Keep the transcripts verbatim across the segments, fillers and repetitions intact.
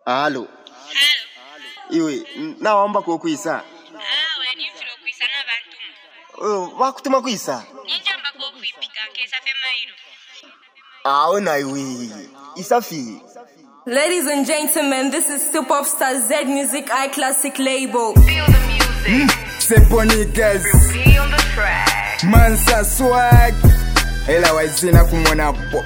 Halo. Halo. Iwe, naomba kukwisa. Ah, we ni mfiro kwisa na bantu. Oh, wakutuma kwisa. Ninjamba ko kwipika kesa femairo. Ah, ona iwe. Isafi. Ladies and gentlemen, this is Super Star Z Music I Classic label. Feel the music. Seponikas. Be on the track. Mansa swag. Ela wazina kumona po.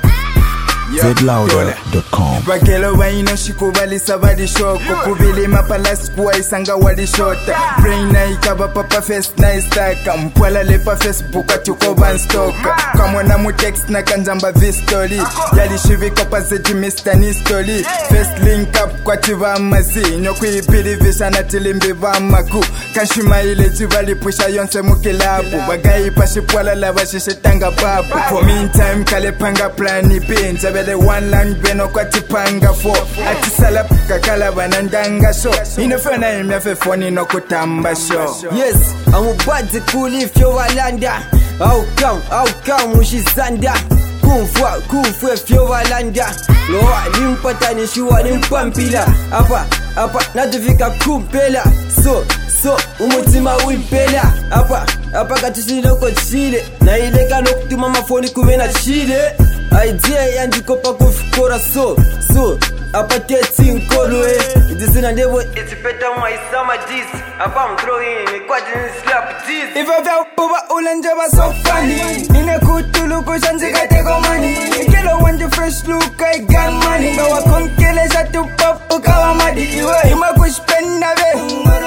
Z louder dot com. Bagelo waino shikubali sabadi shoko. Kubili mapalas kuwa isanga wali shota. Brain na ikaba papa face na istaka. Mpwala lepa Facebook atuko van stoka. Kamwana mu text na kanjamba vistori. Yali shivi kopa zeji mister Nistori. First link up kwa tiba mazi. Nyokui pili visha na tilimbi vamaku. Kanshima ile jivali pusha yonse mukilabu. Bagayi pashipwala lava shishetanga babu. For meantime kale panga plani pinja. The one land beno kwa tipanga fo ati salap kakala banandanga show inofana imyafe phone no kutamba show. Yes, I'm about to cool if you walanda. How come, how come ushizanda? Kumfwa, kumfwa if you walanda. Loa limpata nishuwa limpampila. Apa, apa, natufika kumpela. So, so, umutima wipela. Apa, apa katusini loko chile. Na ileka nokutuma mafoni kumena chile. Idea yandikopa kufikora so so apateti nkolwe idisina ndebo it's better my summer this apa I'm throwing a quadrant slap this if I felt poba ulanja ba so funny ine kutulu kushanzi kateko money kilo wanje fresh look I got money go wakonkele za tu pop kawa madi iwe ima kuspenda ve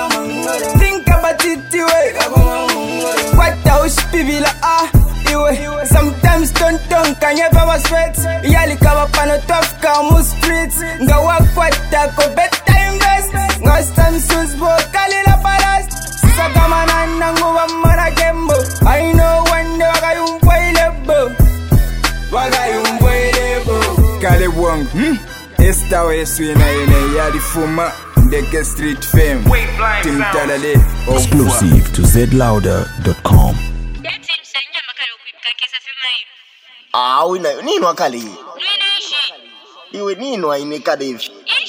think about it iwe what house pibila ah sometimes don't don't can you ever sweat yali kama pano tough kama streets nga wakwata ko better invest nga Samsung's bo kalila parast sisa kama nana nguwa mara gembo I know one day wakayumbo ilebo wakayumbo ilebo kale wong hmm esta weswina ene yali fuma ndeke street fame Tim Talale exclusive to Z louder dot com. Ah, wina, nino akali. Nwene ishi. Iwe nino aineka devi.